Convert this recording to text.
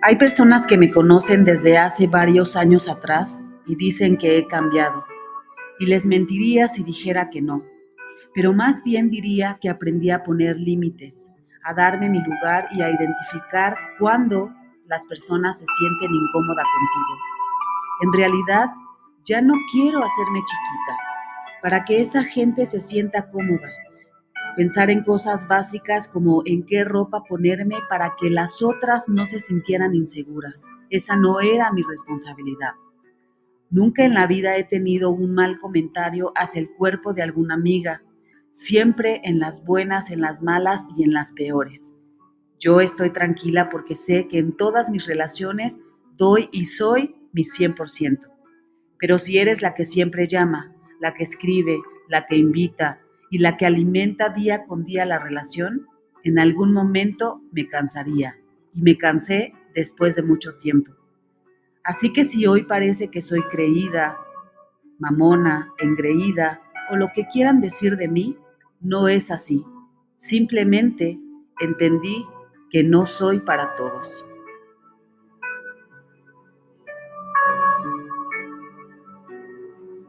Hay personas que me conocen desde hace varios años atrás y dicen que he cambiado, y les mentiría si dijera que no, pero más bien diría que aprendí a poner límites, a darme mi lugar y a identificar cuándo las personas se sienten incómodas contigo. En realidad, ya no quiero hacerme chiquita para que esa gente se sienta cómoda. Pensar en cosas básicas como en qué ropa ponerme para que las otras no se sintieran inseguras. Esa no era mi responsabilidad. Nunca en la vida he tenido un mal comentario hacia el cuerpo de alguna amiga, siempre en las buenas, en las malas y en las peores. Yo estoy tranquila porque sé que en todas mis relaciones doy y soy mi 100%. Pero si eres la que siempre llama, la que escribe, la que invita y la que alimenta día con día la relación, en algún momento me cansaría. Y me cansé después de mucho tiempo. Así que si hoy parece que soy creída, mamona, engreída o lo que quieran decir de mí, no es así. Simplemente entendí que no soy para todos.